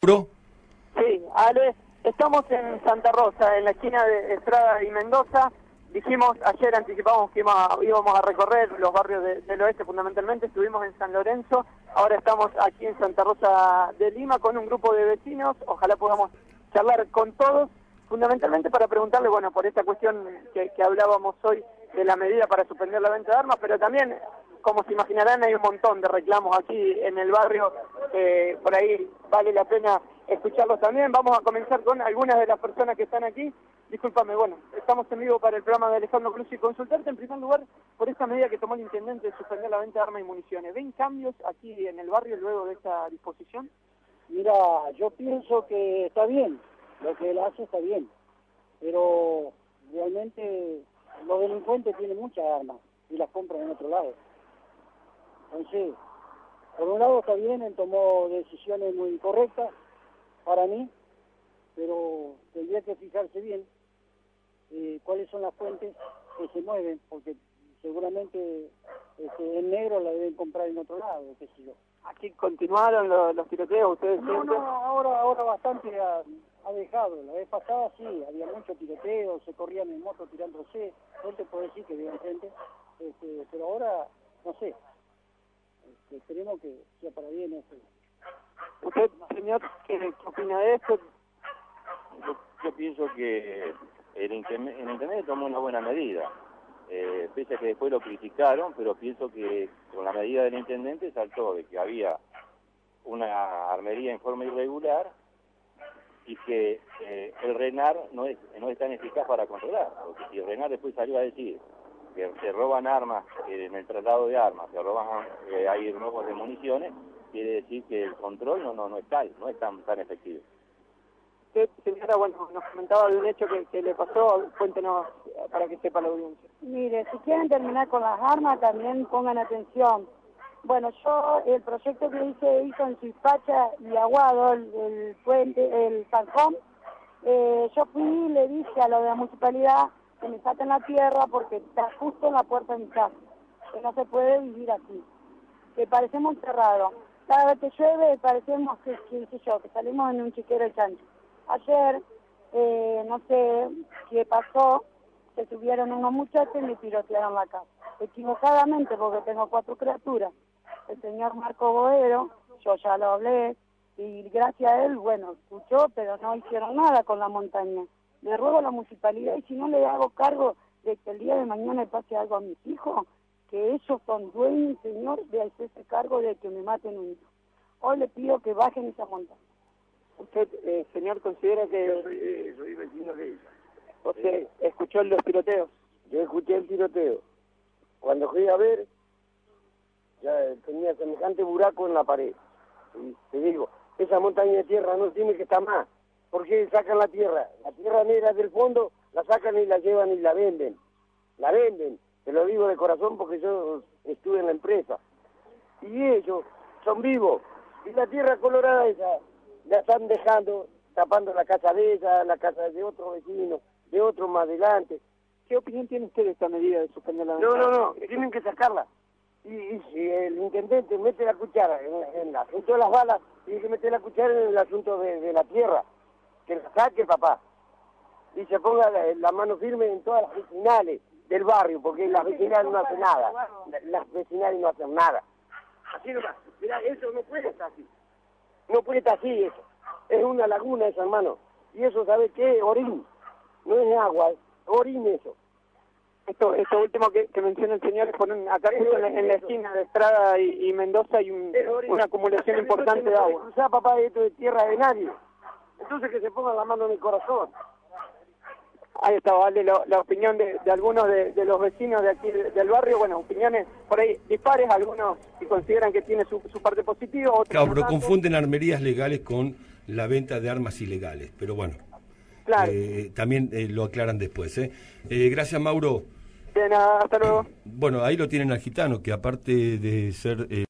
Mauro. Sí, Ale, estamos en Santa Rosa, en la esquina de Estrada y Mendoza. Dijimos, ayer anticipamos que íbamos a recorrer los barrios del oeste fundamentalmente, estuvimos en San Lorenzo, ahora estamos aquí en Santa Rosa de Lima con un grupo de vecinos, ojalá podamos charlar con todos, fundamentalmente para preguntarle, bueno, por esta cuestión que hablábamos hoy de la medida para suspender la venta de armas, pero también, como se imaginarán, hay un montón de reclamos aquí en el barrio, por ahí vale la pena escucharlos también. Vamos a comenzar con algunas de las personas que están aquí. Discúlpame, bueno, estamos en vivo para el programa de Alejandro Cruz y consultarte en primer lugar por esta medida que tomó el intendente de suspender la venta de armas y municiones. ¿Ven cambios aquí en el barrio luego de esta disposición? Mira, yo pienso que está bien, lo que él hace está bien, pero realmente los delincuentes tienen muchas armas y las compran en otro lado. Entonces, por un lado está bien, él tomó decisiones muy correctas para mí, pero tendría que fijarse bien cuáles son las fuentes que se mueven, porque seguramente en negro la deben comprar en otro lado, qué sé yo. ¿Aquí continuaron los tiroteos ustedes sienten? No, ahora bastante ha dejado. La vez pasada sí, había mucho tiroteo, se corrían en moto tirándose, no te puedo decir que había gente, pero ahora, no sé, esperemos que sea para bien eso. ¿Usted, señor, qué opina de esto? Yo pienso que el intendente tomó una buena medida, pese a que después lo criticaron, pero pienso que con la medida del intendente saltó de que había una armería en forma irregular y que el RENAR no es tan eficaz para controlar, porque si el RENAR después salió a decir que se roban armas en el traslado de armas, se roban, hay robos de municiones, quiere decir que el control no es tan efectivo. Usted, señora, bueno, nos comentaba de un hecho que le pasó, cuéntenos para que sepa la audiencia. Mire, si quieren terminar con las armas, también pongan atención. Bueno, yo, el proyecto que hizo en Suipacha y Aguado, el puente, el Falcón, yo fui y le dije a lo de la municipalidad que me saquen la tierra porque está justo en la puerta de mi casa, que no se puede vivir así, que parecemos encerrados. Cada vez que llueve parecemos que salimos en un chiquero de chancho. Ayer, no sé qué pasó, se subieron unos muchachos y me tirotearon la casa. Equivocadamente, porque tengo 4 criaturas. El señor Marco Boero, yo ya lo hablé, y gracias a él, bueno, escuchó, pero no hicieron nada con la montaña. Le ruego a la municipalidad, y si no le hago cargo de que el día de mañana le pase algo a mis hijos, que ellos son dueños, señor, de hacerse cargo de que me maten un hijo. Hoy le pido que bajen esa montaña. ¿Usted, señor, considera que soy vecino de ella? ¿Usted escuchó los tiroteos? Yo escuché el tiroteo. Cuando fui a ver, ya tenía semejante buraco en la pared. Y te digo, esa montaña de tierra no tiene que estar más. ¿Por qué sacan la tierra? La tierra negra del fondo la sacan y la llevan y la venden. La venden. Te lo digo de corazón porque yo estuve en la empresa. Y ellos son vivos. Y la tierra colorada esa la están dejando, tapando la casa de ella, la casa de otro vecino, de otro más adelante. ¿Qué opinión tiene usted de esta medida de suspender la venta? No, tienen que sacarla. Y si el intendente mete la cuchara en el asunto de las balas, tiene que meter la cuchara en el asunto de la tierra. Que la saque, papá. Y se ponga la mano firme en todas las vecinales del barrio, porque las vecinales no hacen nada. Las vecinales no hacen nada. Así nomás. Mirá, eso no puede estar así. No puede estar así eso. Es una laguna eso, hermano. Y eso, ¿sabe qué? Orín. No es agua, es orín eso. Esto último que menciona el señor es poner acá en la esquina de Estrada y Mendoza hay una acumulación importante de agua. Cruzá, papá, esto es tierra de nadie. Entonces que se ponga la mano en el corazón. Ahí está, vale, la opinión de algunos de los vecinos de aquí del barrio. Bueno, opiniones por ahí dispares, algunos que consideran que tiene su parte positiva, otros Claro, pero no tanto. confunden armerías legales con la venta de armas ilegales, pero bueno, Claro. También lo aclaran después. Gracias, Mauro. Bien, hasta luego. Bueno, ahí lo tienen al gitano, que aparte de ser...